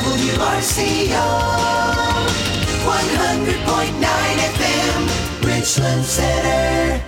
WRCO 100.9 FM, Richland Center.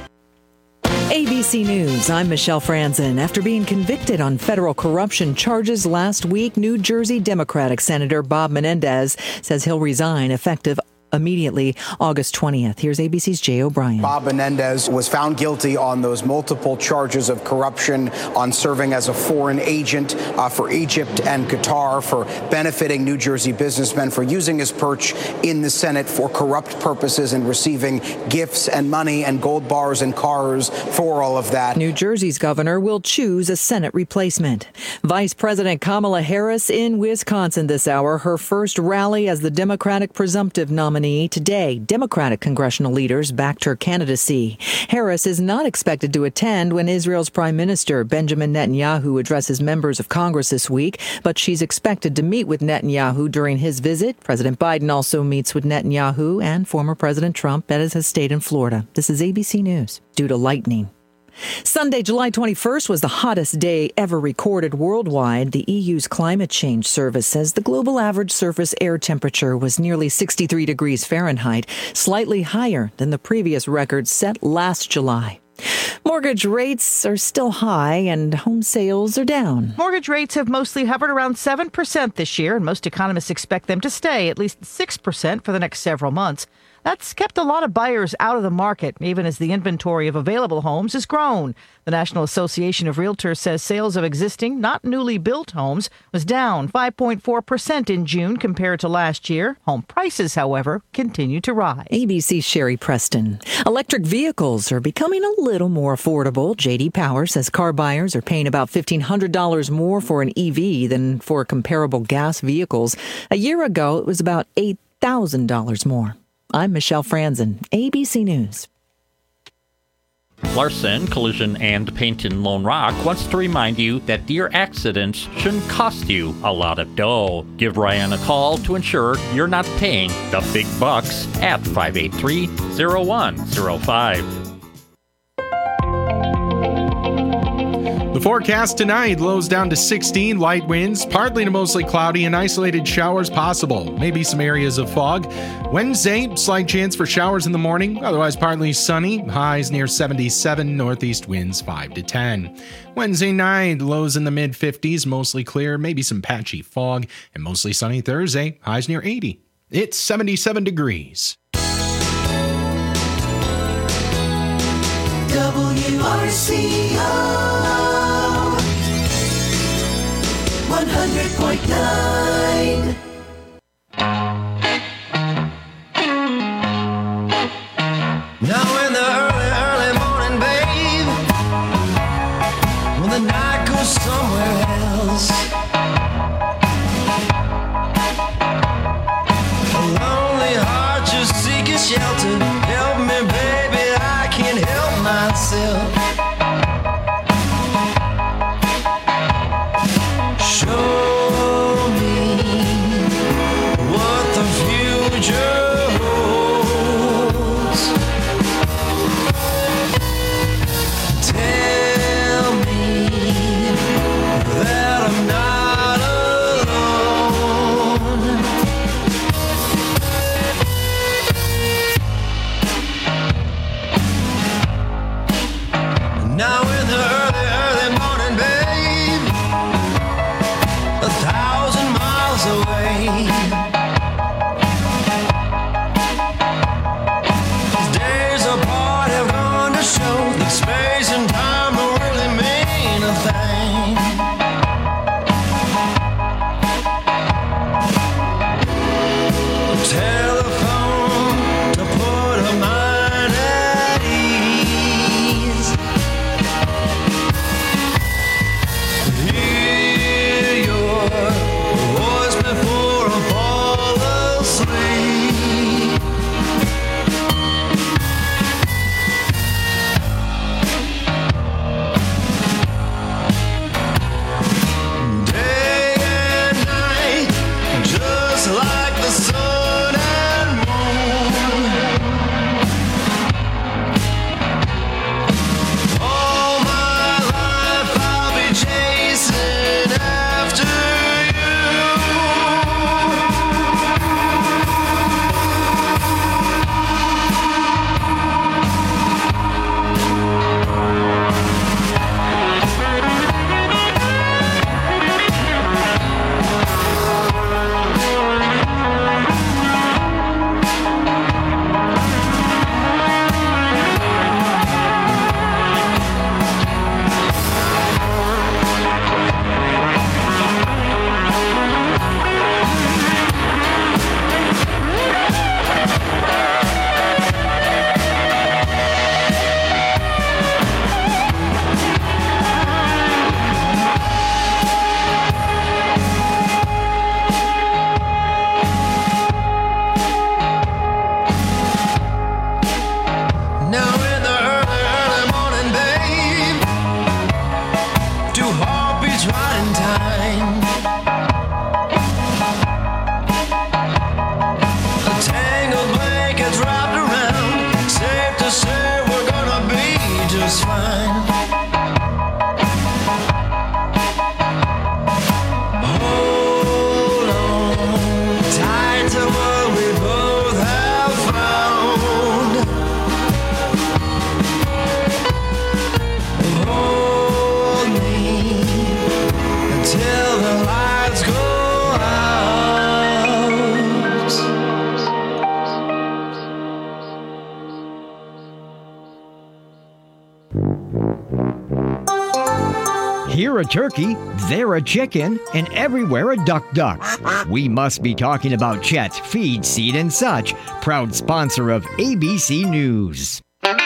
ABC News, I'm Michelle Franzen. After being convicted on federal corruption charges last week, New Jersey Democratic Senator Bob Menendez says he'll resign effective immediately August 20th. Here's ABC's Jay O'Brien. Bob Menendez was found guilty on those multiple charges of corruption, on serving as a foreign agent for Egypt and Qatar, for benefiting New Jersey businessmen, for using his perch in the Senate for corrupt purposes and receiving gifts and money and gold bars and cars for all of that. New Jersey's governor will choose a Senate replacement. Vice President Kamala Harris in Wisconsin this hour, her first rally as the Democratic presumptive nominee. Today, Democratic congressional leaders backed her candidacy. Harris is not expected to attend when Israel's Prime Minister Benjamin Netanyahu addresses members of Congress this week, but she's expected to meet with Netanyahu during his visit. President Biden also meets with Netanyahu and former President Trump at his estate in Florida. This is ABC News. Due to lightning. Sunday, July 21st was the hottest day ever recorded worldwide. The EU's climate change service says the global average surface air temperature was nearly 63 degrees Fahrenheit, slightly higher than the previous record set last July. Mortgage rates are still high and home sales are down. Mortgage rates have mostly hovered around 7% this year, and most economists expect them to stay at least 6% for the next several months. That's kept a lot of buyers out of the market, even as the inventory of available homes has grown. The National Association of Realtors says sales of existing, not newly built homes was down 5.4% in June compared to last year. Home prices, however, continue to rise. ABC's Sherry Preston. Electric vehicles are becoming a little more affordable. J.D. Power says car buyers are paying about $1,500 more for an EV than for comparable gas vehicles. A year ago, it was about $8,000 more. I'm Michelle Franzen, ABC News. Larson Collision and Paint in Lone Rock wants to remind you that deer accidents shouldn't cost you a lot of dough. Give Ryan a call to ensure you're not paying the big bucks at 583-0105. The forecast tonight, lows down to 16, light winds, partly to mostly cloudy, and isolated showers possible. Maybe some areas of fog. Wednesday, slight chance for showers in the morning, otherwise partly sunny, highs near 77, northeast winds 5 to 10. Wednesday night, lows in the mid-50s, mostly clear, maybe some patchy fog, and mostly sunny Thursday, highs near 80. It's 77 degrees. WRCO 100.9. Now in the early morning, babe, when the night goes somewhere else, a lonely heart just seeking shelter. Help me, baby, I can't help myself. Show me what the future holds. Tell me that I'm not alone. Now in the early morning, babe, 1,000 miles away, these days apart have gone to show that space and time don't really mean a thing. Telephone to put a mind at ease. Hear your voice before I fall here a turkey, there a chicken, and everywhere a duck. We must be talking about Chet's Feed, Seed, and Such, proud sponsor of ABC News. Well,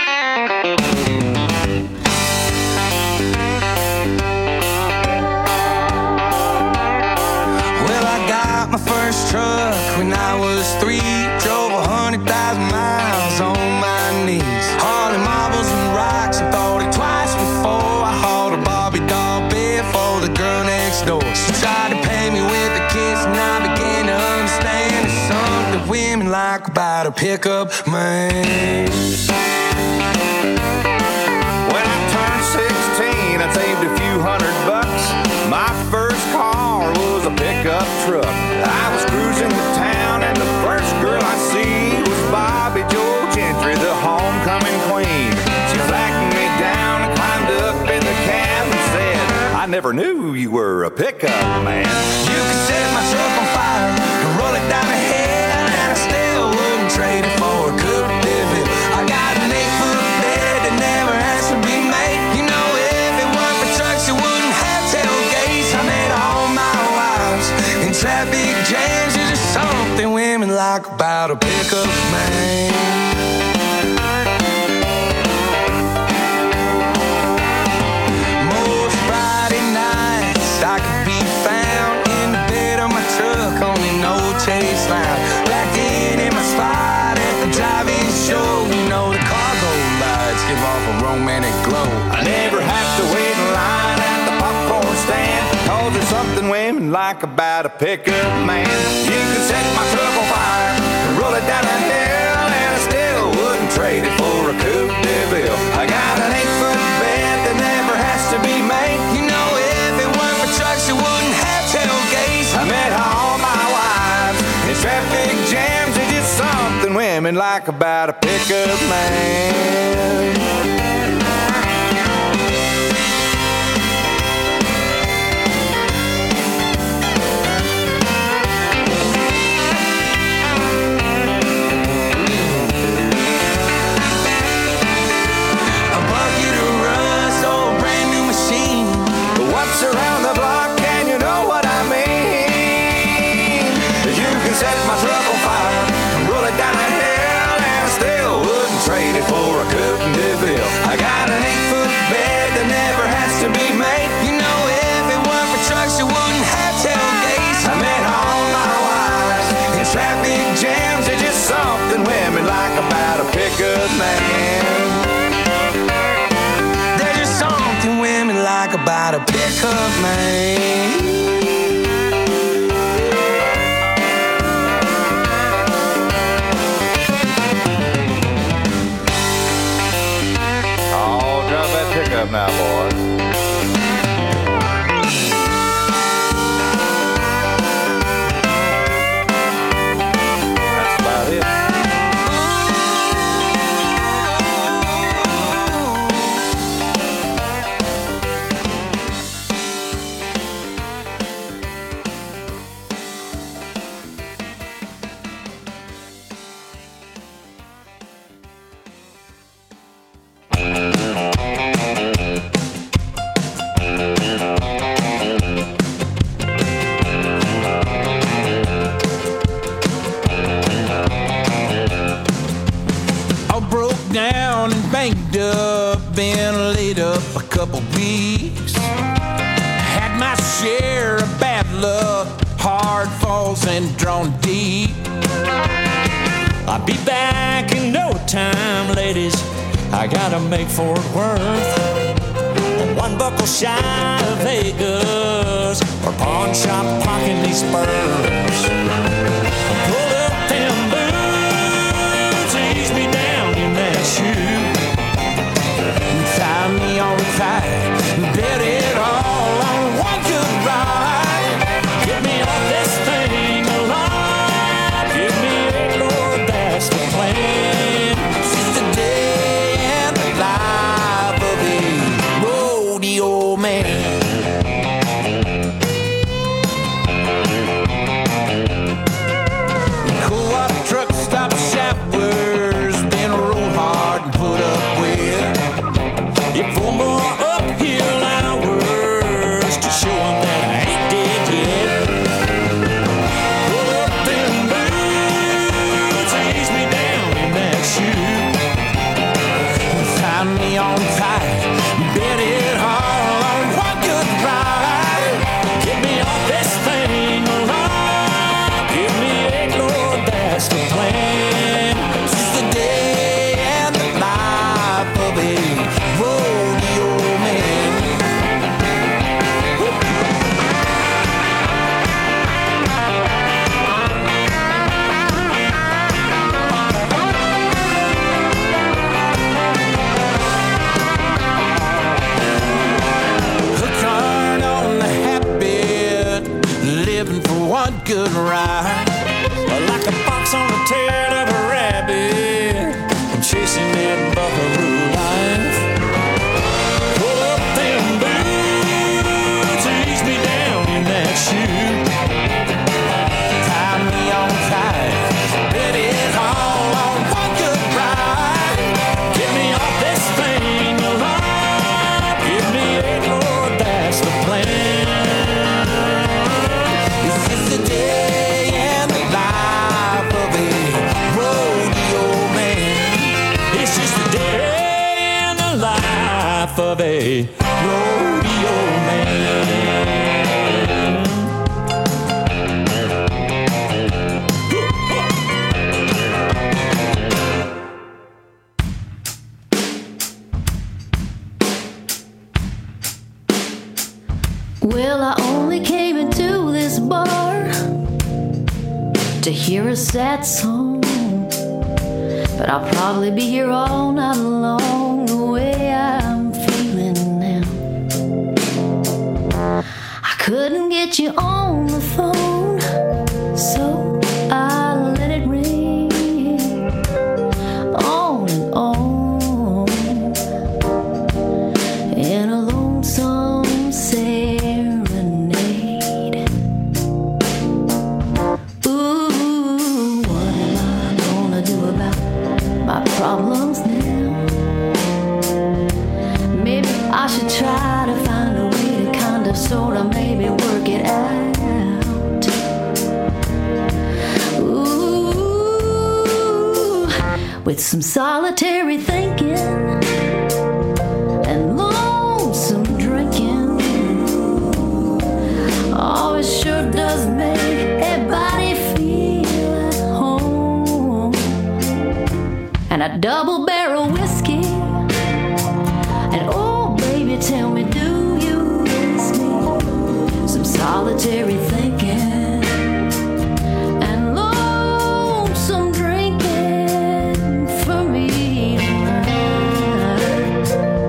I got my first truck when I was 3. Drove 100,000 miles on my knees. Hauling marbles and rocks and thought it twice before I hauled a Barbie doll bed for the girl next door. She tried to pay me with a kiss and I began to understand there's something women like about a pickup man. When I turned 16, I saved a few $100. My first car was a pickup truck. I was cruising the town and the first girl I see was Bobby Joe Gentry, the homecoming queen. She flagged me down and climbed up in the cab and said, I never knew you were a pickup man. You could set my truck on fire and roll it down the hill, and I still wouldn't trade it for a Coupe de Ville. I got an 8-foot bed that never has to be made. You know, if it weren't for trucks, it wouldn't have tailgates. I met all my wives in traffic jams. There's just something women like about a pickup man. Most Friday nights I could be found in the bed of my truck on an old chase line, back in my spot at the drive-in show. You know the cargo lights give off a romantic glow. I never have to wait in line at the popcorn stand, 'cause there's something women like about a pickup man. You can set my truck on fire and roll it down a hill, and I still wouldn't trade it for a Coupe de Ville. I got an 8-foot bed that never has to be made. You know, if it weren't for trucks, it wouldn't have tailgates. I met all my wives in traffic jams. There's just something women like about a pickup man. A bucket of rust, oh, brand new machine. What's around the block, and you know what I mean? You can set my truck on fire and roll it down a hill, and I still wouldn't trade it for a Coupe de Ville. I got an 8-foot bed that never has to be made. You know, if it weren't for trucks, it wouldn't have tailgates. I met all my wives in traffic jams. There's just something women like about a pickup man. There's just something women like about a pickup man. Oh, drive that pickup now, boys. That's about it. I broke down and banged up, been laid up a couple weeks. Had my share of bad luck, hard falls and drawn deep. I'll be back in no time, ladies. I gotta make Fort Worth. One buckle shy of Vegas, or pawn shop pocketing these spurs. Pull up them boots, ease me down in that shoe. Tie me on tight, bet it all on one good ride. Get me off this thing alive. Give me a Lord, that's the plan. Since the day and the life of a rodeo man. ride. Like a fox on the tail of a rabbit, I'm chasing that buckaroo life. Pull up them boots, ease me down in that shoe. Tie me on tight, bet it's all on one good ride. Get me off this thing alive, give me a Lord, that's the plan. This is the day and the life of a rodeo man. It's just the day and the life of a rodeo man. Well, I only came into this bar to hear a sad song, but I'll probably be here all night long the way I'm feeling now. I couldn't get you on the phone, so I let it ring on and on in a lonesome serenade. Ooh, what am I gonna do about my problems now? Maybe I should try to find a way to kind of sort of maybe work it out. Ooh, with some solitary thinking and lonesome drinking. Oh, it sure does make everybody feel at home. And a double barrel whiskey. And oh, baby, tell me, do you miss me? Some solitary thinking and lonesome drinking for me tonight.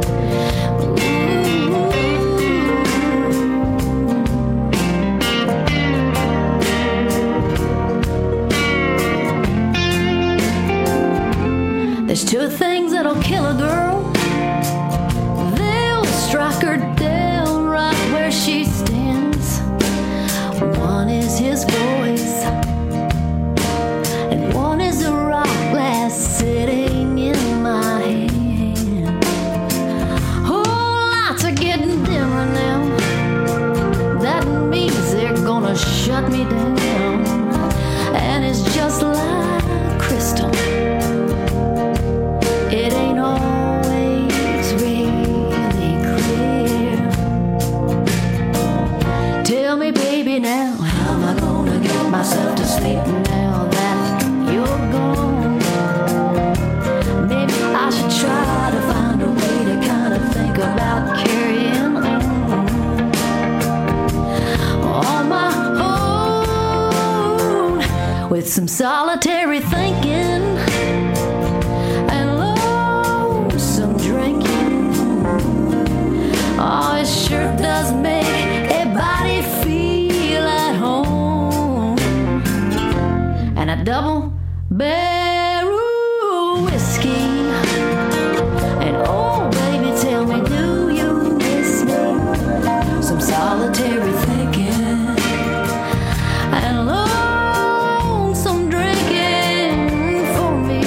Ooh. There's two things that'll kill a girl. They'll strike her down right where she stands. One is his voice, and one is a rock glass sitting in my hand. Oh, lights are getting dimmer now. That means they're gonna shut me down. And it's just like crystal. It ain't always really clear. Tell me, baby, now, how am I gonna get myself to sleep now that you're gone? Maybe I should try to find a way to kind of think about carrying on my own with some solitary thinking and lonesome drinking. Oh, it sure does make everybody feel at home. And a double barrel whiskey. And oh, baby, tell me, do you miss me? Some solitary thinking and lonesome drinking for me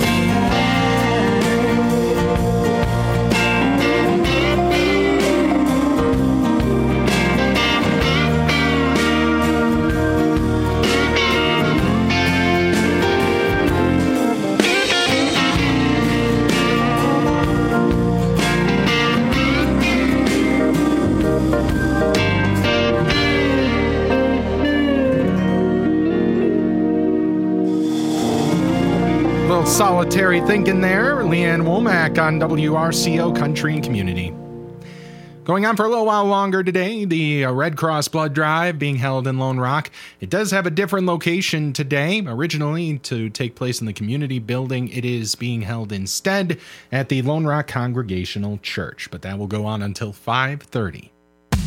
Little solitary thinking there. Leanne Womack on WRCO Country and Community. Going on for a little while longer today, the Red Cross Blood Drive being held in Lone Rock. It does have a different location today. Originally to take place in the community building, it is being held instead at the Lone Rock Congregational Church, but that will go on until 5:30.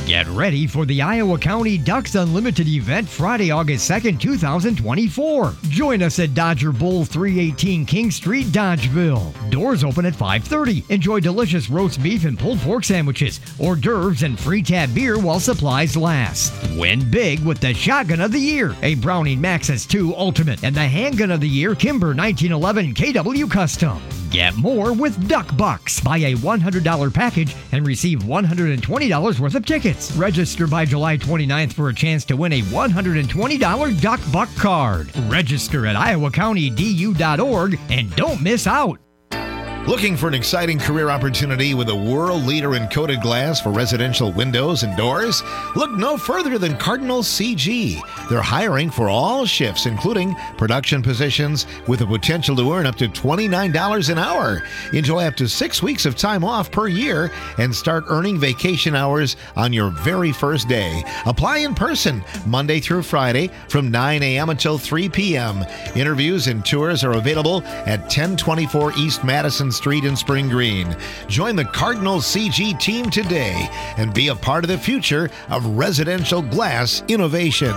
Get ready for the Iowa County Ducks Unlimited event Friday, August 2nd, 2024. Join us at Dodger Bowl 318 King Street, Dodgeville. Doors open at 5:30. Enjoy delicious roast beef and pulled pork sandwiches, hors d'oeuvres, and free tap beer while supplies last. Win big with the Shotgun of the Year, a Browning Maxus 2 Ultimate, and the Handgun of the Year Kimber 1911 KW Custom. Get more with Duck Bucks. Buy a $100 package and receive $120 worth of tickets. Register by July 29th for a chance to win a $120 Duck Buck card. Register at iowacountydu.org and don't miss out. Looking for an exciting career opportunity with a world leader in coated glass for residential windows and doors? Look no further than Cardinal CG. They're hiring for all shifts, including production positions, with the potential to earn up to $29 an hour. Enjoy up to 6 weeks of time off per year and start earning vacation hours on your very first day. Apply in person Monday through Friday from 9 a.m. until 3 p.m. Interviews and tours are available at 1024 East Madison Street in Spring Green. Join the Cardinal CG team today and be a part of the future of residential glass innovation.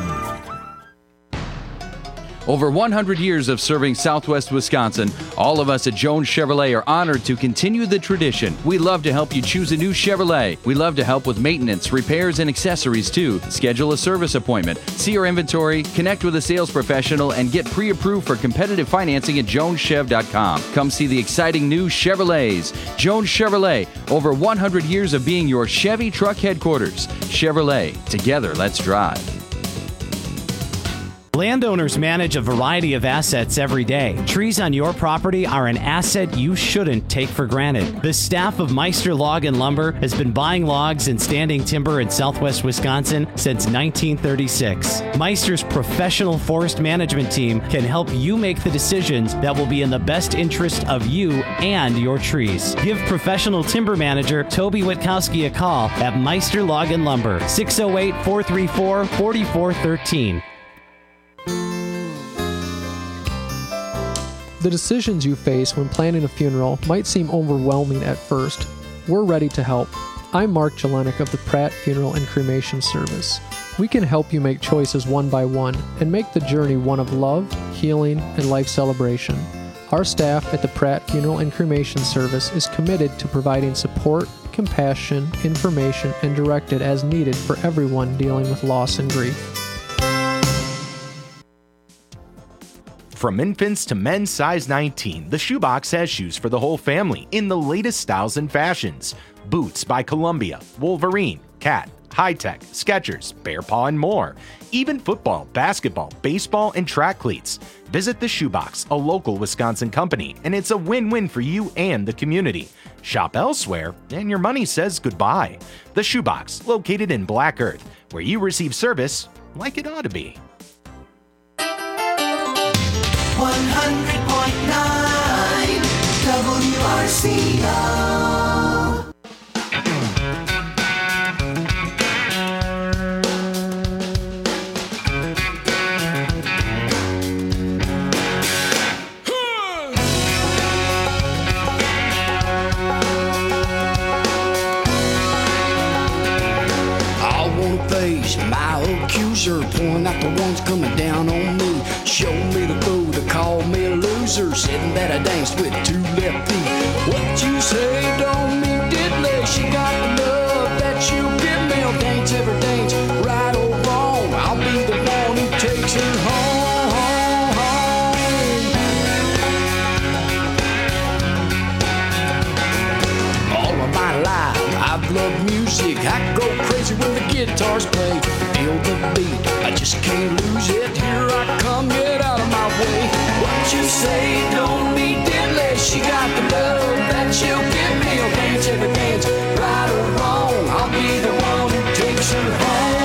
Over 100 years of serving Southwest Wisconsin, all of us at Jones Chevrolet are honored to continue the tradition. We love to help you choose a new Chevrolet. We love to help with maintenance, repairs, and accessories too. Schedule a service appointment, see our inventory, connect with a sales professional, and get pre-approved for competitive financing at joneschev.com. Come see the exciting new Chevrolets. Jones Chevrolet, over 100 years of being your Chevy truck headquarters. Chevrolet, together let's drive. Landowners manage a variety of assets every day. Trees on your property are an asset you shouldn't take for granted. The staff of Meister Log and Lumber has been buying logs and standing timber in Southwest Wisconsin since 1936. Meister's professional forest management team can help you make the decisions that will be in the best interest of you and your trees. Give professional timber manager Toby Witkowski a call at Meister Log and Lumber, 608-434-4413. The decisions you face when planning a funeral might seem overwhelming at first. We're ready to help. I'm Mark Jelenik of the Pratt Funeral and Cremation Service. We can help you make choices one by one and make the journey one of love, healing, and life celebration. Our staff at the Pratt Funeral and Cremation Service is committed to providing support, compassion, information, and directed as needed for everyone dealing with loss and grief. From infants to men's size 19, the Shoebox has shoes for the whole family in the latest styles and fashions. Boots by Columbia, Wolverine, Cat, High Tech, Skechers, Bear Paw, and more. Even football, basketball, baseball, and track cleats. Visit the Shoebox, a local Wisconsin company, and it's a win-win for you and the community. Shop elsewhere, and your money says goodbye. The Shoebox, located in Black Earth, where you receive service like it ought to be. 100.9 WRCO. I wanna face my accuser, pouring out the ones coming down on me. Show me the food, to call me a loser, saying that I danced with two left feet. What you say don't mean diddly. She got the love that you give me. I'll dance every dance, right or wrong. I'll be the one who takes her home. All of my life I've loved music. I go crazy when the guitars play. Feel the beat, I just can't lose it. Here I come, get out of my way. What you say don't mean diddly. She got the love that she'll give me. I'll dance every dance, right or wrong. I'll be the one who takes her home.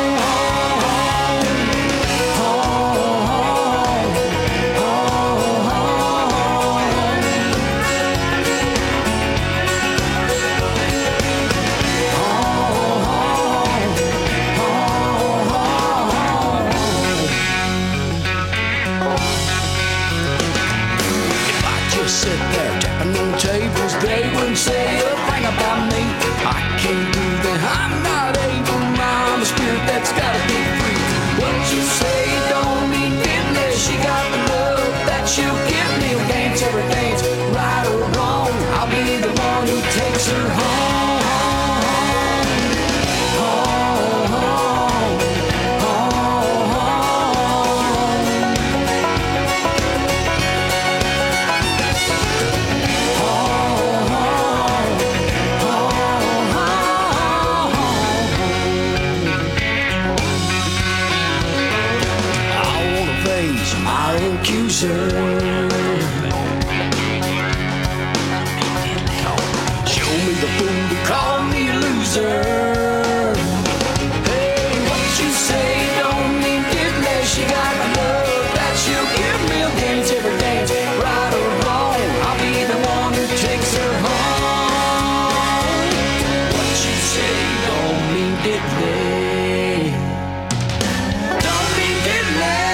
Sit there tapping on tables, they wouldn't say a thing about me. I can't do that, I'm not able, my I'll accuse her. Show me the fool to call me a loser. Hey, what you say don't mean diddly. She got love that she'll give me a dance every dance, right or wrong. I'll be the one who takes her home. What you say don't mean diddly. Don't mean diddly.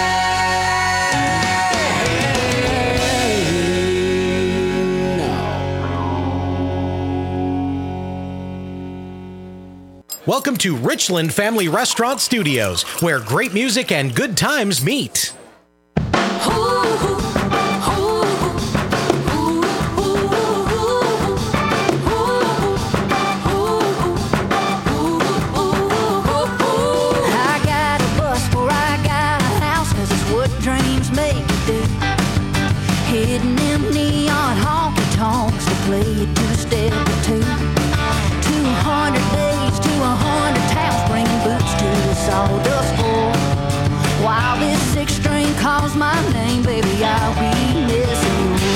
Welcome to Richland Family Restaurant Studios, where great music and good times meet. I got a bus before I got a house, 'cause it's what dreams make you do. Hitting them neon honky tonks to play it to a step or two. 200 days to 100 towns, bringing boots to the sawdust floor. While this six string calls my name, baby, I'll be missing you.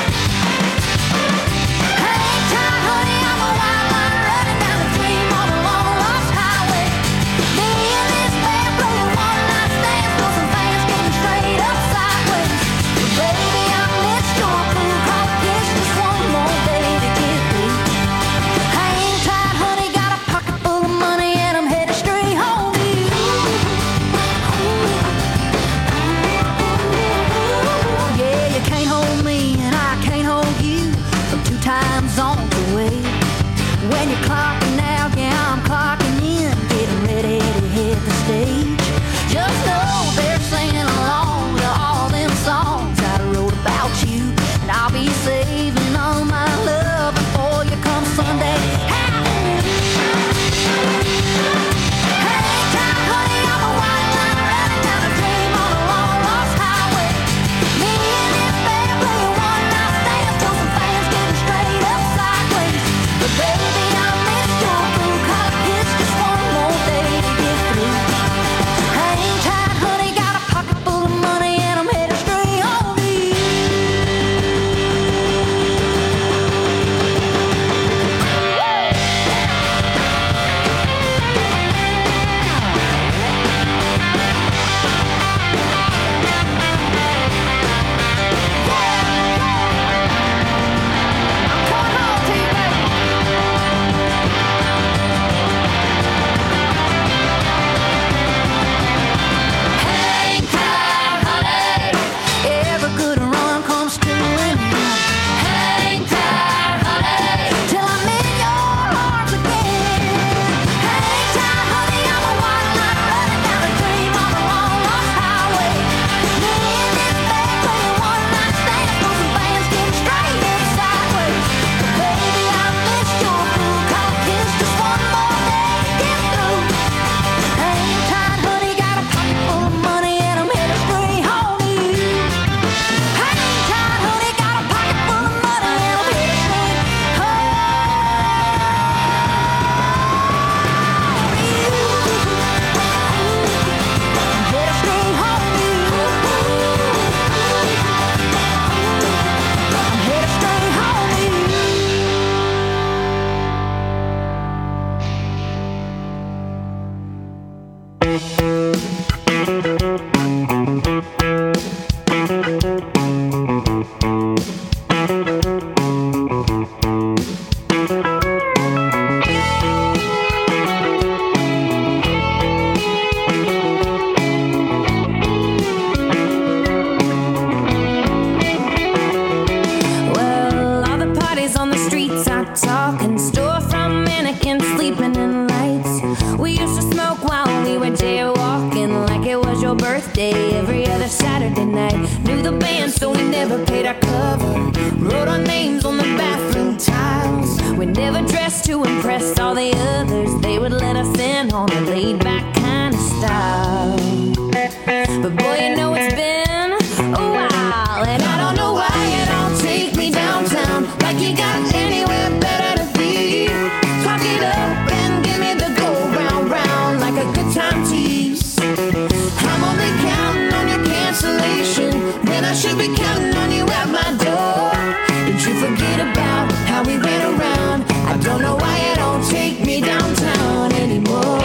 Hang tight, honey, I'm a wild line running down the dream on a long lost highway. Me and this band playing one night stands, for some fans getting straight up sideways. But baby, I missed your blue coat kiss, just one more day to get through. Hang tight, honey, got a pocket full of money and I'm headed straight home to you. Yeah, you can't hold me and I can't hold you from 2 time zones away. When you're clocking out, yeah, I'm clocking in, getting ready to hit the stage. Just know they're singing along to all them songs I wrote about you, and I'll be saving all my love before you come Sunday. Hang tight, honey, I'm a white line running down a dream on a long lost highway. Me and this band playing one night stands, till some fans getting straight up sideways. But baby, I missed your blue collar kiss, just one more day to get through. Hang tight, honey, got a pocket full of money and I'm headed straight home to you. Hang tight, honey, every good run comes to an end. Hang tight, honey, till I'm in your arms again. Hang tight, honey, I'm a white line running down a dream on a long lost highway. Me and this band playing one night stands, for some fans getting straight up sideways. But baby, I missed your blue collar kiss, just one more day to get through. Hang tight, honey, got a pocket full of money and I'm headed straight home to you. Hang tight, honey, got a pocket full of money and I'm headed straight Well, all the parties on the streets are talking, storefront mannequins sleeping in lights. We used to smoke while we were jaywalking, like it was your birthday every other Saturday night. Knew the band, so we never paid our cover. Wrote our names on the bathroom tiles. We never dressed to impress all the others. They would let us in on a laid-back kind of style. But boy, you know it's been a while, and I don't know why you don't take me downtown, like you got anywhere better to be. Talk it up and give me the go round round, like a good time tease. I'm only counting on your cancellation. should be counting on you at my door. Did you forget about how we ran around? I don't know why you don't take me downtown anymore.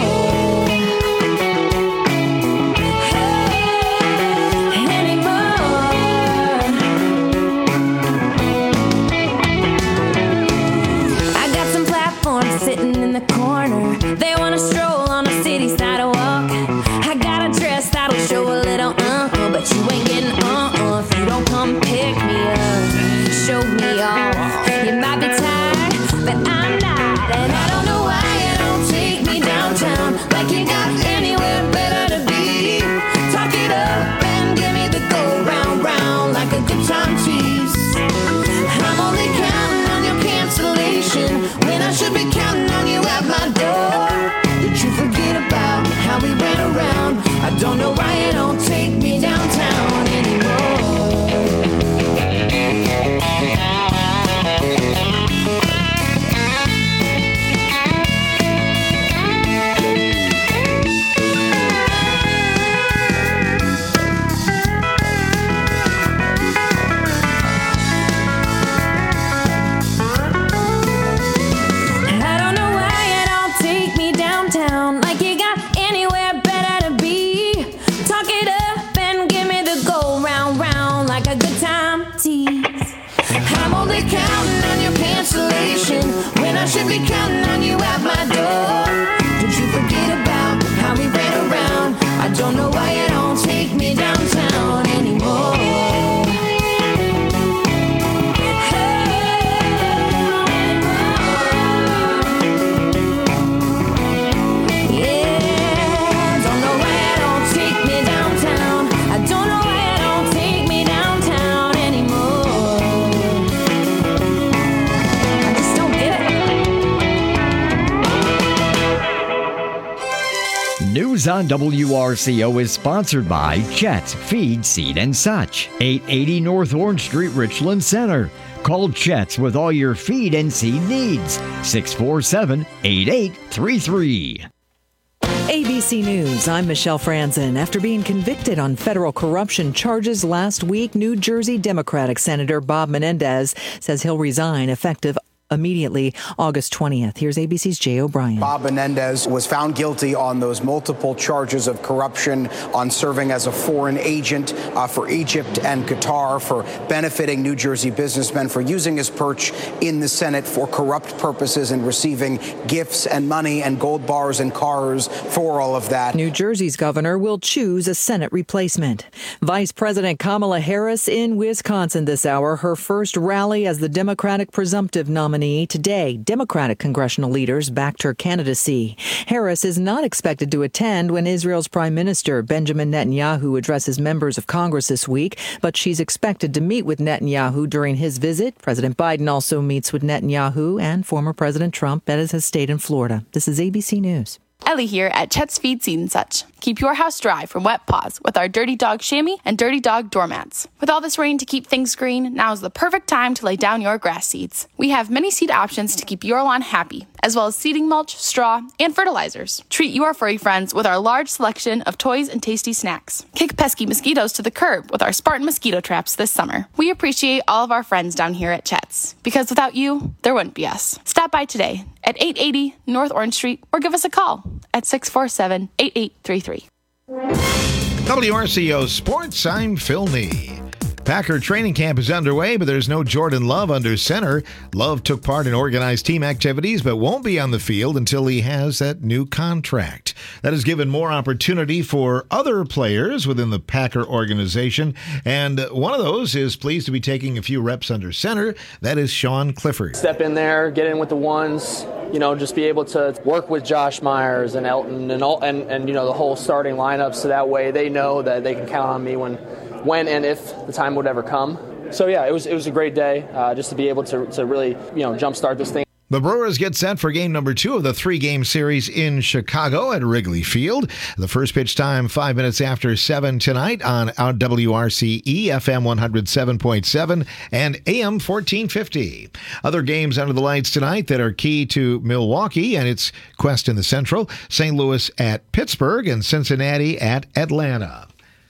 Sitting in the corner, they wanna stroll on a city sidewalk. I got a dress that'll show a little but you ain't getting if you don't come pick me up, show me off. You might be tired, but I'm not, and I don't know why you don't take me downtown like you got anywhere better to be. Talk it up and give me the go round round like a good time tease. I'm only counting on your cancellation when I should be counting on you at my door. Did you forget about how we ran around? I don't know why you don't take me downtown anymore. When I should be counting on you at my door. Did you forget about how we ran around? I don't know why you don't take me downtown anymore. Yeah, don't know why you don't take me downtown. I don't know why you don't take me downtown anymore. News on WRCO is sponsored by Chet's Feed, Seed, and Such, 880 North Orange Street, Richland Center. Call Chet's with all your feed and seed needs. 647-8833. ABC News, I'm Michelle Franzen. After being convicted on federal corruption charges last week, New Jersey Democratic Senator Bob Menendez says he'll resign effective immediately August 20th. Here's ABC's Jay O'Brien. Bob Menendez was found guilty on those multiple charges of corruption, on serving as a foreign agent for Egypt and Qatar, for benefiting New Jersey businessmen, for using his perch in the Senate for corrupt purposes and receiving gifts and money and gold bars and cars for all of that. New Jersey's governor will choose a Senate replacement. Vice President Kamala Harris in Wisconsin this hour, her first rally as the Democratic presumptive nominee. Today, Democratic congressional leaders backed her candidacy. Harris is not expected to attend when Israel's Prime Minister Benjamin Netanyahu addresses members of Congress this week, but she's expected to meet with Netanyahu during his visit. President Biden also meets with Netanyahu and former President Trump at his estate in Florida. This is ABC News. Ellie here at Chet's Feed, Seed, and Such. Keep your house dry from wet paws with our Dirty Dog chamois and Dirty Dog doormats. With all this rain to keep things green, now is the perfect time to lay down your grass seeds. We have many seed options to keep your lawn happy, as well as seeding mulch, straw, and fertilizers. Treat your furry friends with our large selection of toys and tasty snacks. Kick pesky mosquitoes to the curb with our Spartan mosquito traps this summer. We appreciate all of our friends down here at Chet's, because without you, there wouldn't be us. Stop by today at 880 North Orange Street or give us a call at 647-8833. WRCO Sports, I'm Phil Nee. Packer training camp is underway, but there's no Jordan Love under center. Love took part in organized team activities, but won't be on the field until he has that new contract. That has given more opportunity for other players within the Packer organization, and one of those is pleased to be taking a few reps under center. That is Sean Clifford. Step in there, get in with the ones, just be able to work with Josh Myers and Elton and the whole starting lineup, so that way they know that they can count on me when and if the time would ever come. So yeah, it was a great day just to be able to really jumpstart this thing. The Brewers get set for game number 2 of the 3-game series in Chicago at Wrigley Field. The first pitch time 5 minutes after 7 tonight on WRCE FM 107.7 and AM 1450. Other games under the lights tonight that are key to Milwaukee and its quest in the Central: St. Louis at Pittsburgh and Cincinnati at Atlanta.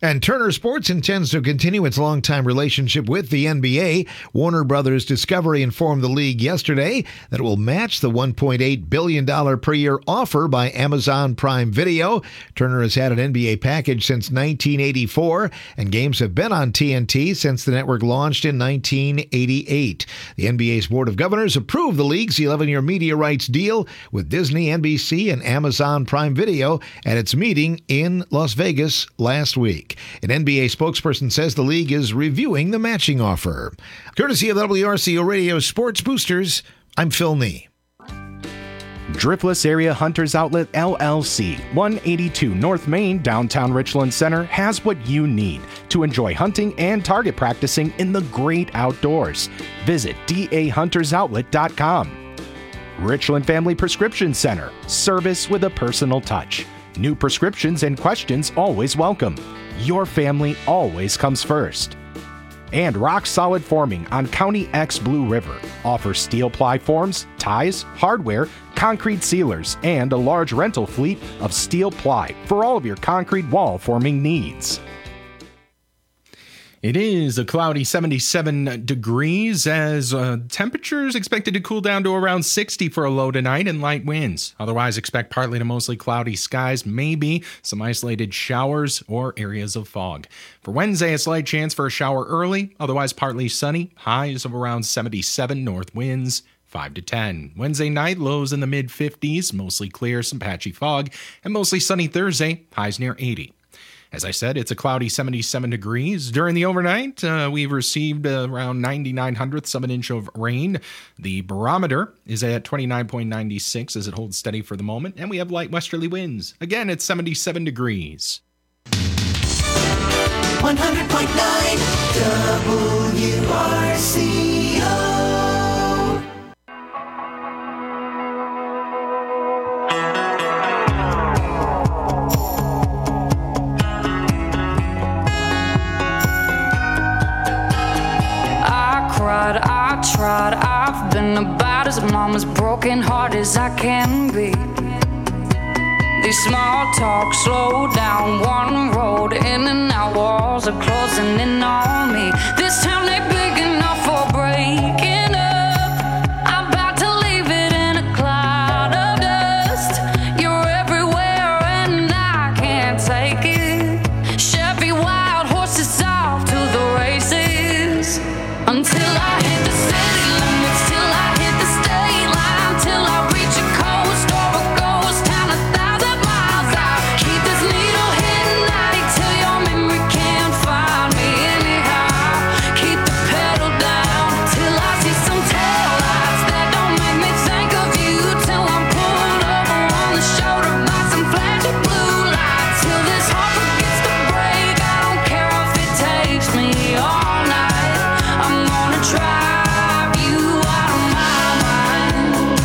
And Turner Sports intends to continue its longtime relationship with the NBA. Warner Brothers Discovery informed the league yesterday that it will match the $1.8 billion per year offer by Amazon Prime Video. Turner has had an NBA package since 1984, and games have been on TNT since the network launched in 1988. The NBA's Board of Governors approved the league's 11-year media rights deal with Disney, NBC, and Amazon Prime Video at its meeting in Las Vegas last week. An NBA spokesperson says the league is reviewing the matching offer. Courtesy of WRCO Radio Sports Boosters, I'm Phil Nee. Driftless Area Hunters Outlet LLC, 182 North Main, downtown Richland Center, has what you need to enjoy hunting and target practicing in the great outdoors. Visit dahuntersoutlet.com. Richland Family Prescription Center, service with a personal touch. New prescriptions and questions always welcome. Your family always comes first. And Rock Solid Forming on County X Blue River offers steel ply forms, ties, hardware, concrete sealers, and a large rental fleet of steel ply for all of your concrete wall forming needs. It is a cloudy 77 degrees as temperatures expected to cool down to around 60 for a low tonight and light winds. Otherwise, expect partly to mostly cloudy skies, maybe some isolated showers or areas of fog. For Wednesday, a slight chance for a shower early, otherwise partly sunny, highs of around 77, north winds 5 to 10. Wednesday night, lows in the mid-50s, mostly clear, some patchy fog, and mostly sunny Thursday, highs near 80. As I said, it's a cloudy 77 degrees. During the overnight, we've received around 99/100ths of an inch of rain. The barometer is at 29.96 as it holds steady for the moment, and we have light westerly winds. Again, it's 77 degrees. 100.9 WRCO. I tried, I've been about as mama's broken heart as I can be. These small talks slow down one road, in and out walls are closing in on me. This town ain't big enough for breaking up. I'm about to leave it in a cloud of dust. You're everywhere and I can't take it. Chevy wild horses off to the races. Until I hit the city limits, till I hit the state line, till I reach a coast or a ghost town 1,000 miles out. Keep this needle hitting 90 till your memory can't find me anyhow. Keep the pedal down till I see some taillights that don't make me think of you. Till I'm pulled over on the shoulder by some flashy blue lights. Till this heart forgets to break. I don't care if it takes me all night. I'm gonna drive you out of my mind.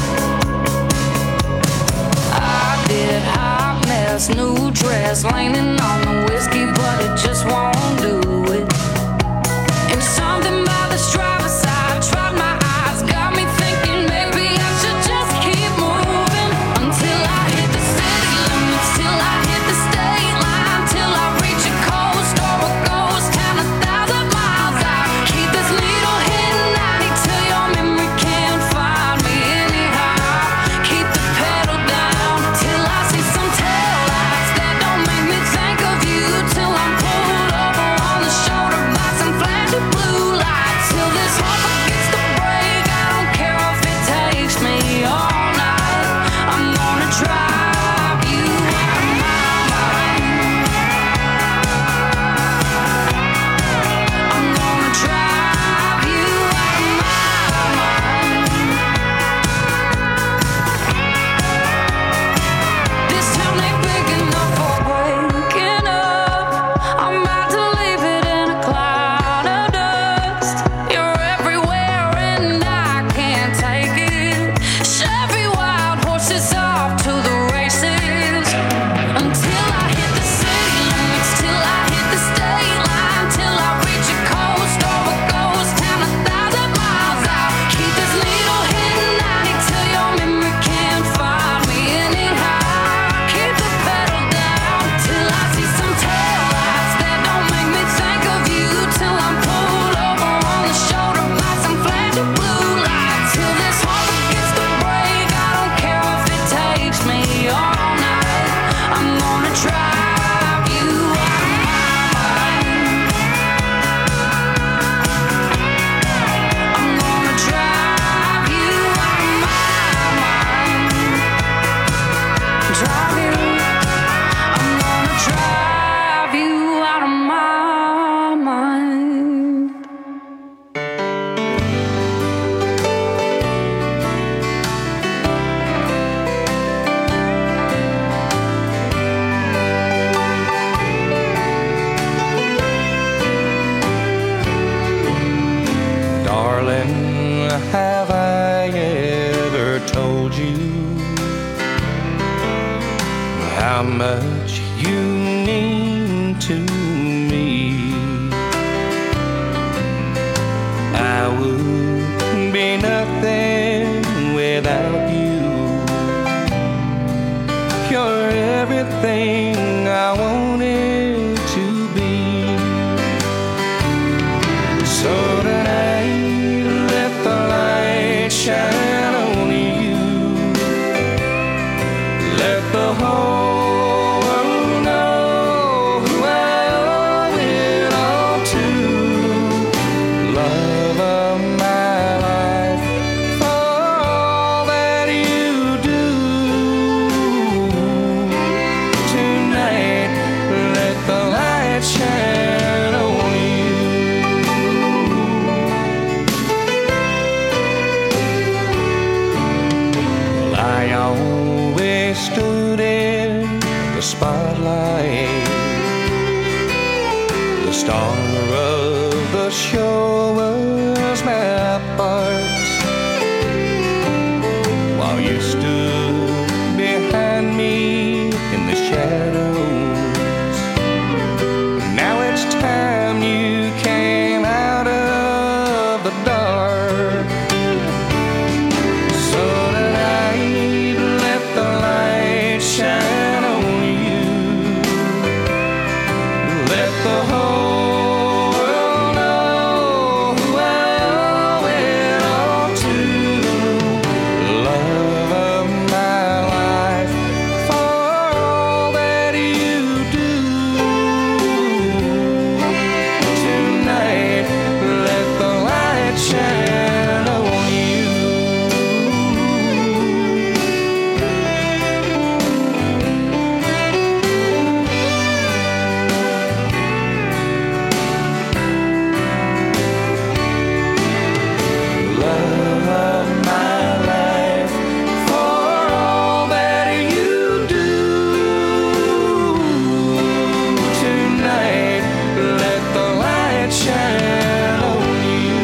I did hot mess, new dress, leaning on the whiskey, but it just won't do it. And something about this driver's side, tried my eyes, got me thinking maybe I should just keep moving. Until I hit the city limits, till I hit the state line, till I reach a coast or a ghost town 1,000 miles out. Keep this needle hitting 90 till your memory can't find me anyhow. Keep the pedal down till I see some taillights that don't make me think of you. much you mean to me. I would be nothing without you. You're everything I wanted to be. So tonight, let the light shine on you. Let the whole world know who I owe it all to. Love of my life, for all that you do. Tonight, let the light shine on you. Well, I always stood in the spotlight. The star of the show was my parts, while you stood behind me in the shadows. Now it's time you came out of the dark. So tonight, let the light shine on you. Let the whole world know who I owe it all to. Love of my life, for all that you do. Tonight, let the light shine on you. Love of my life, for all that you do. Tonight, let the light shine on you.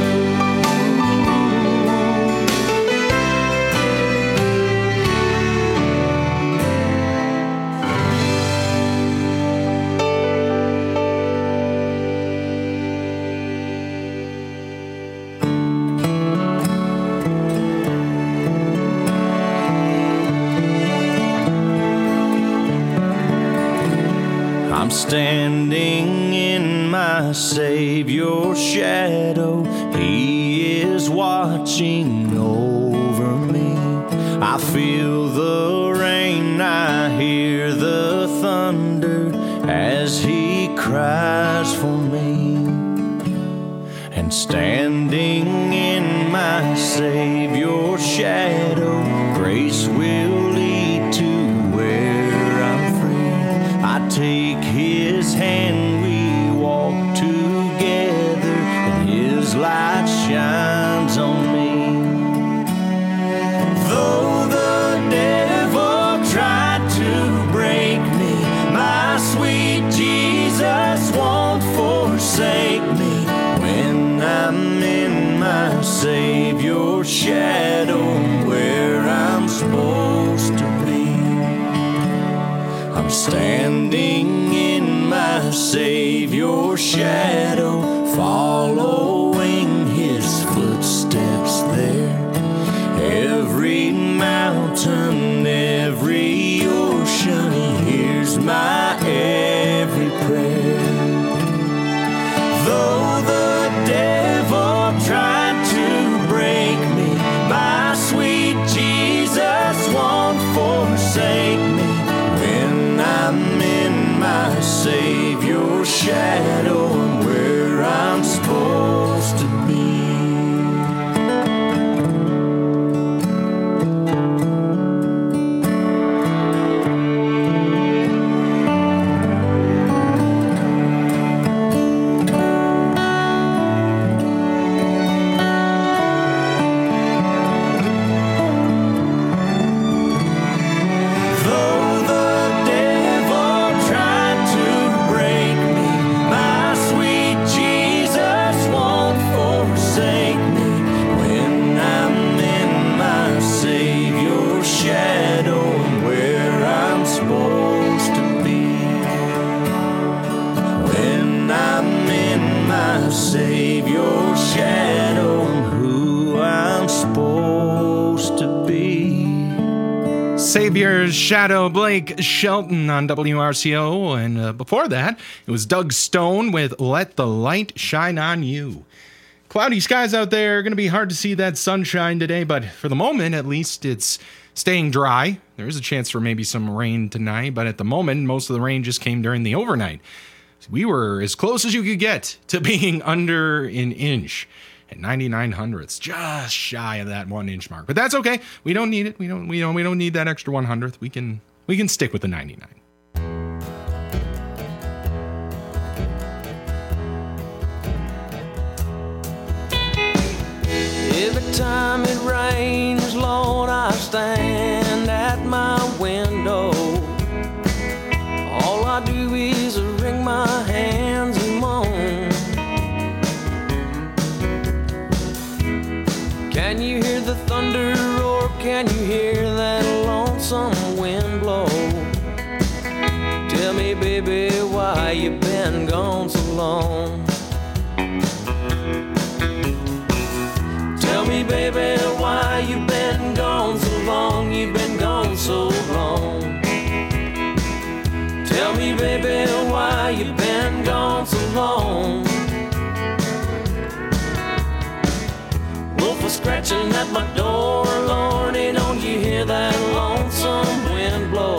I'm standing in my Savior's shadow. He is watching over me. I feel the rain, I hear the thunder as He cries for me. And standing in my Savior's shadow, grace will lead to where I'm free. I take His hand, we walk together, and His light shines on me. Though the devil tried to break me, my sweet Jesus won't forsake me. When I'm in my Savior's shadow, where I'm supposed to be, I'm standing in save your shadow and who I'm supposed to be. Savior's Shadow, Blake Shelton on WRCO. And before that, it was Doug Stone with Let the Light Shine on You. Cloudy skies out there. Going to be hard to see that sunshine today, but for the moment, at least it's staying dry. There is a chance for maybe some rain tonight, but at the moment, most of the rain just came during the overnight. We were as close as you could get to being under an inch at 99 hundredths, just shy of that 1 inch mark. But that's okay. We don't need it. We don't need that extra 100th. We can stick with the 99. Every time it rains, Lord, I stand at my window. All I do is wring my hands and moan. Can you hear the thunder roar? Can you hear that lonesome wind blow? Tell me, baby, why you been gone so long? Tell me, baby, why you been gone so long? You've been gone so long. Tell me, baby, why you been gone so long? Wolf was scratching at my door, Lordy, don't you hear that lonesome wind blow?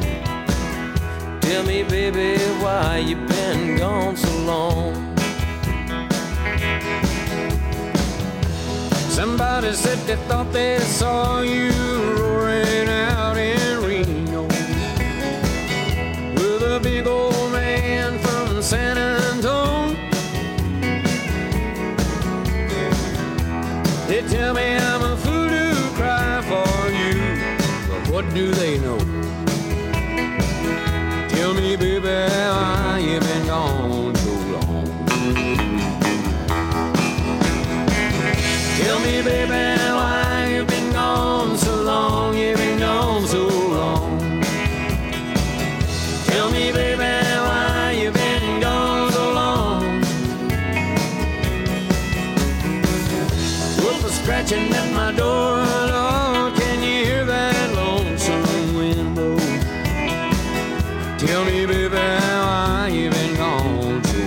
Tell me, baby, why you been gone so long? Somebody said they thought they saw you roaring out in Reno with a big old man from San Antonio. They tell me I'm a fool to cry for you, but what do they know? Tell me, baby, why you been gone so long? Tell me, baby, why you been gone so long? You've been gone so long. Tell me, baby, why you been gone so long? Wolf was scratching at my door, Lord, can you hear that lonesome wind blow? Tell me, baby, why you been gone so long?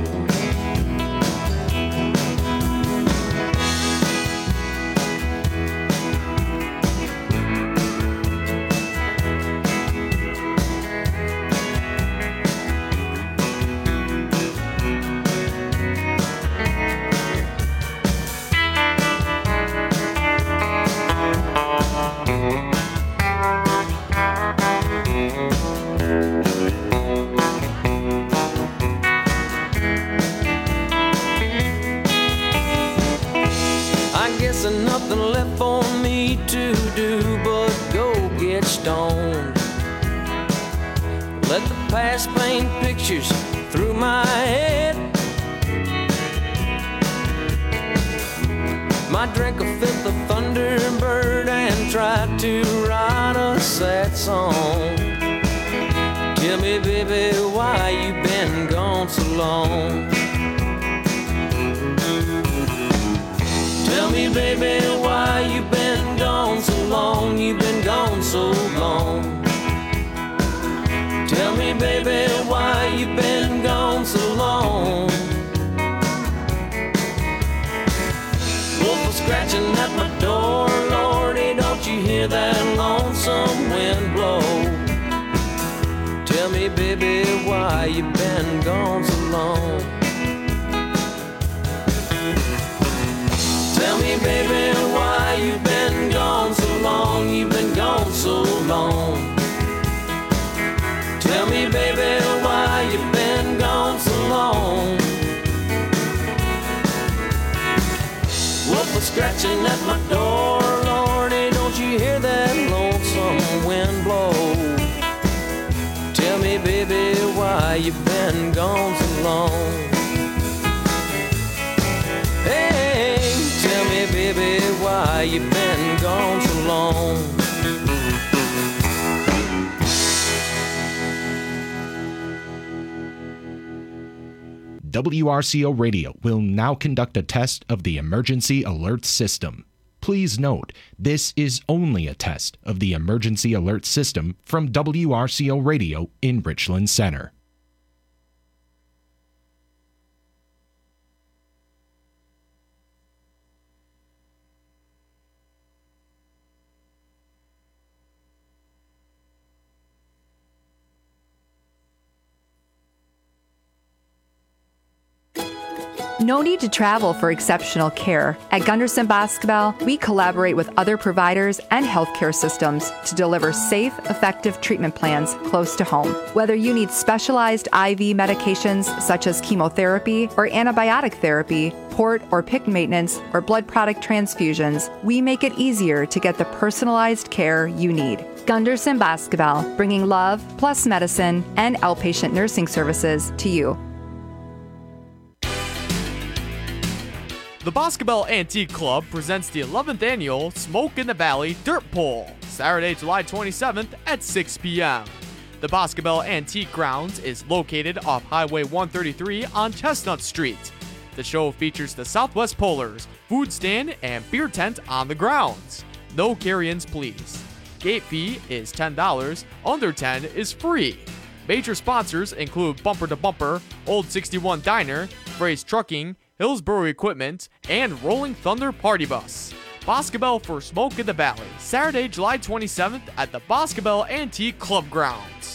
There's nothing left for me to do but go get stoned. Let the past paint pictures through my head. Might drink a fifth of Thunderbird and try to write a sad song. Tell me, baby, why you been gone so long? Tell me, baby, why you been gone so long? You been gone so long. Tell me, baby, why you been gone so long? Wolf was scratching at my door, Lordy, don't you hear that lonesome wind blow? Tell me, baby, why you been gone so long? Tell me, baby, why you been gone so long? You've been gone so long. Tell me, baby, why you been gone so long? Wolf was scratching at my door, Lordy, don't you hear that lonesome wind blow? Tell me, baby, why you been gone so long? Hey, tell me, baby, why you been gone so long? WRCO Radio will now conduct a test of the emergency alert system. Please note, this is only a test of the emergency alert system from WRCO Radio in Richland Center. No need to travel for exceptional care. At Gunderson Boscobel, we collaborate with other providers and healthcare systems to deliver safe, effective treatment plans close to home. Whether you need specialized IV medications such as chemotherapy or antibiotic therapy, port or PICC maintenance, or blood product transfusions, we make it easier to get the personalized care you need. Gunderson Boscobel, bringing love plus medicine and outpatient nursing services to you. The Boscobel Antique Club presents the 11th annual Smoke in the Valley Dirt Pull, Saturday, July 27th at 6 p.m. The Boscobel Antique Grounds is located off Highway 133 on Chestnut Street. The show features the Southwest Polars, food stand, and beer tent on the grounds. No carry-ins, please. Gate fee is $10, under $10 is free. Major sponsors include Bumper to Bumper, Old 61 Diner, Frey's Trucking, Hillsborough Equipment, and Rolling Thunder Party Bus. Boscobel for Smoke in the Valley, Saturday, July 27th at the Boscobel Antique Club grounds.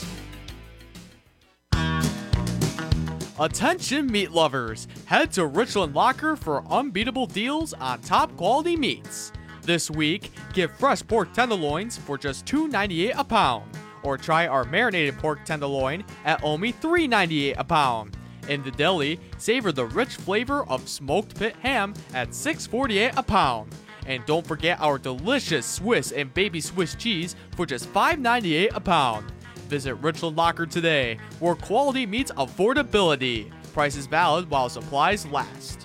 Attention meat lovers, head to Richland Locker for unbeatable deals on top quality meats. This week, get fresh pork tenderloins for just $2.98 a pound, or try our marinated pork tenderloin at only $3.98 a pound. In the deli, savor the rich flavor of smoked pit ham at $6.48 a pound. And don't forget our delicious Swiss and baby Swiss cheese for just $5.98 a pound. Visit Richland Locker today, where quality meets affordability. Prices valid while supplies last.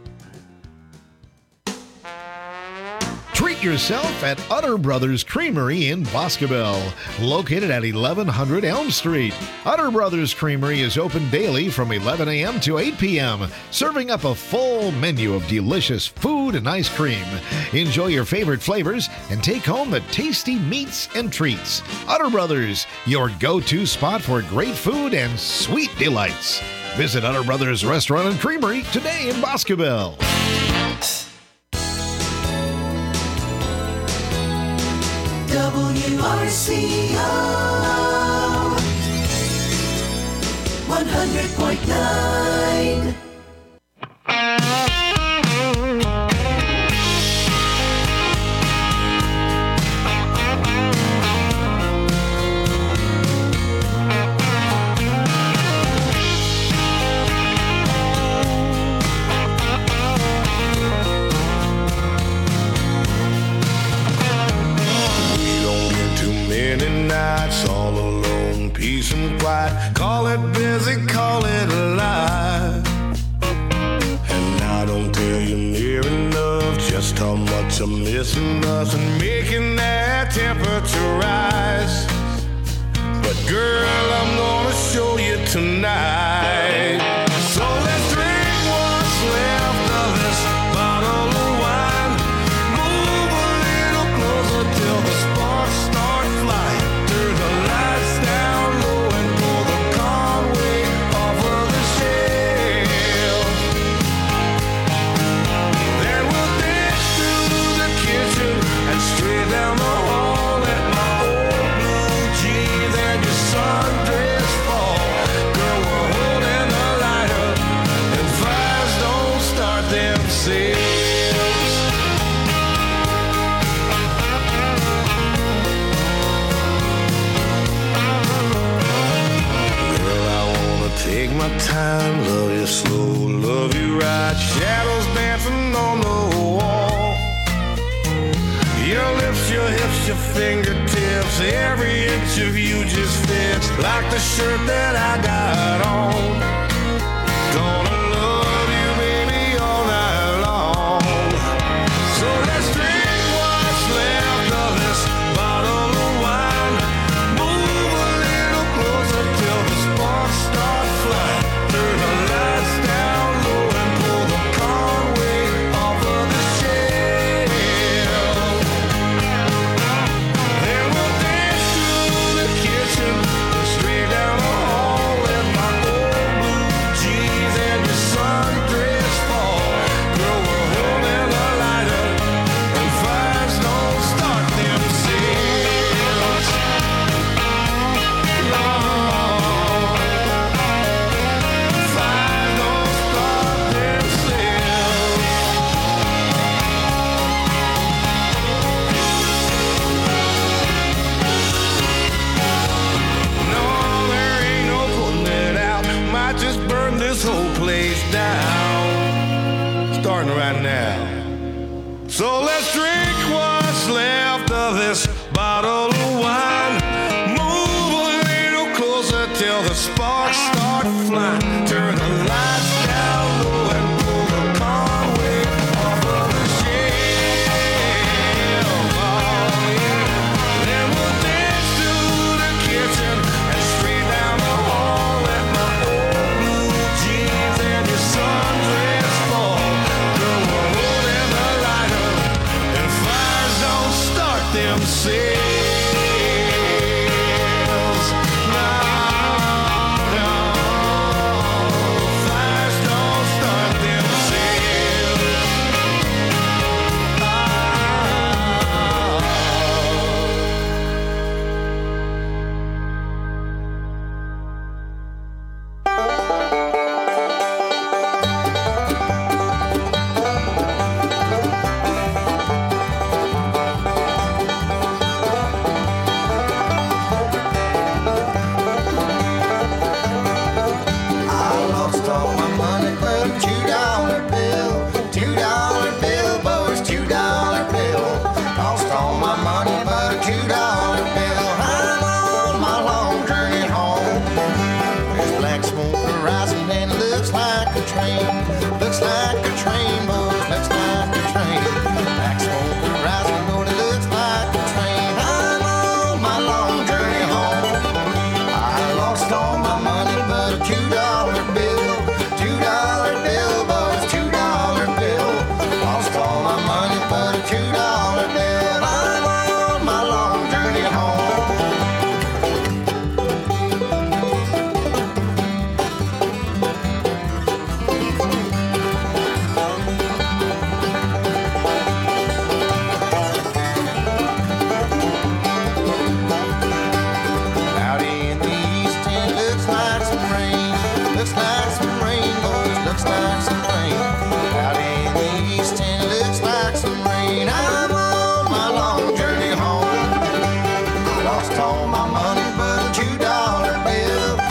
Treat yourself at Utter Brothers Creamery in Boscobel, located at 1100 Elm Street. Utter Brothers Creamery is open daily from 11 a.m. to 8 p.m., serving up a full menu of delicious food and ice cream. Enjoy your favorite flavors and take home the tasty meats and treats. Utter Brothers, your go-to spot for great food and sweet delights. Visit Utter Brothers Restaurant and Creamery today in Boscobel. WRCO 100.9. Nights all alone, peace and quiet. Call it busy, call it alive. And I don't tell you near enough just how much I'm missing us and making that temperature rise. But girl, I'm gonna show you tonight. So let's drink what's left of this bottle of wine. Move a little closer till the sparks start flying. Turn the lights down low and pull the Conway off of the shelf. Then we'll dance through the kitchen and straight down the hall at my old blue jeans and your sundress fall. Girl, we're holding the light up and fires don't start themselves. Take my time, love you slow, love you right. Shadows dancing on the wall. Your lips, your hips, your fingertips, every inch of you just fits like the shirt that I got on. Gonna love you, baby, all night long. So let's drink what's left of this bottle of wine. Move a little closer till the sparks start flying. Turn the lights down starting right now. So let's drink what's left of this bottle of wine. Move a little closer till the sparks start flying. Turn the lights down low and pull the Conway off of the shelf. Oh, yeah. Then we'll dance to the kitchen and straight down the hall. Let my old blue jeans and your sundress fall. Girl, we're holding the lighter and fires don't start themselves.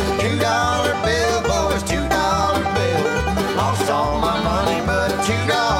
$2 bill, boys, $2 bill. Lost all my money, but a $2